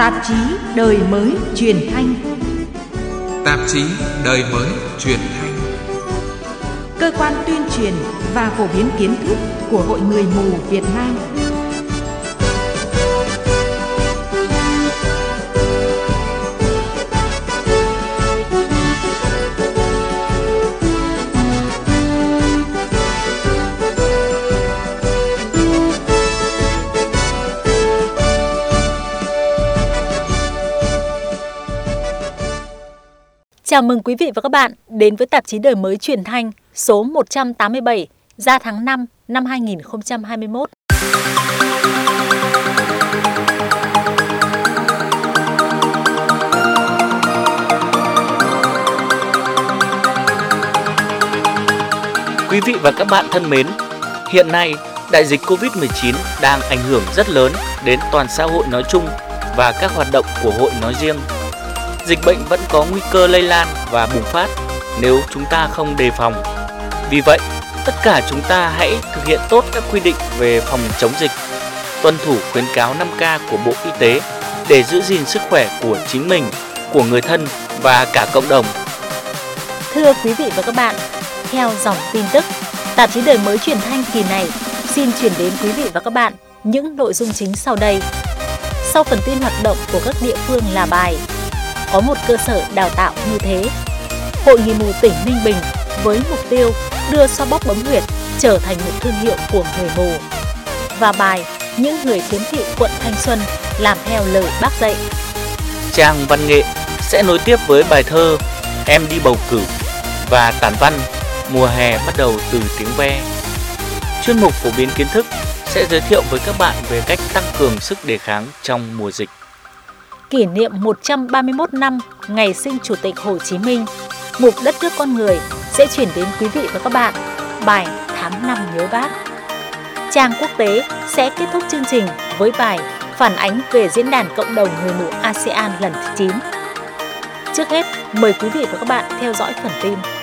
Tạp chí Đời Mới Truyền Thanh. Tạp chí Đời Mới Truyền Thanh, cơ quan tuyên truyền và phổ biến kiến thức của Hội Người mù Việt Nam. Chào mừng quý vị và các bạn đến với tạp chí Đời Mới Truyền Thanh số 187 ra tháng 5 năm 2021. Quý vị và các bạn thân mến, hiện nay đại dịch Covid-19 đang ảnh hưởng rất lớn đến toàn xã hội nói chung và các hoạt động của hội nói riêng. Dịch bệnh vẫn có nguy cơ lây lan và bùng phát nếu chúng ta không đề phòng. Vì vậy, tất cả chúng ta hãy thực hiện tốt các quy định về phòng chống dịch, tuân thủ khuyến cáo 5K của Bộ Y tế để giữ gìn sức khỏe của chính mình, của người thân và cả cộng đồng. Thưa quý vị và các bạn, theo dòng tin tức, tạp chí Đời Mới Truyền Thanh kỳ này xin chuyển đến quý vị và các bạn những nội dung chính sau đây. Sau phần tin hoạt động của các địa phương là bài có một cơ sở đào tạo như thế. Hội Người mù tỉnh Ninh Bình với mục tiêu đưa xoa bóp bấm huyệt trở thành một thương hiệu của người mù. Và bài những người khiếm thị quận Thanh Xuân làm theo lời bác dạy. Trang văn nghệ sẽ nối tiếp với bài thơ Em đi bầu cử và tản văn Mùa hè bắt đầu từ tiếng ve. Chuyên mục phổ biến kiến thức sẽ giới thiệu với các bạn về cách tăng cường sức đề kháng trong mùa dịch. Kỷ niệm 131 năm ngày sinh Chủ tịch Hồ Chí Minh, mục Đất nước con người sẽ chuyển đến quý vị và các bạn bài Tháng 5 nhớ Bác. Trang quốc tế sẽ kết thúc chương trình với bài phản ánh về Diễn đàn Cộng đồng Người mù ASEAN lần thứ 9. Trước hết, mời quý vị và các bạn theo dõi phần tin.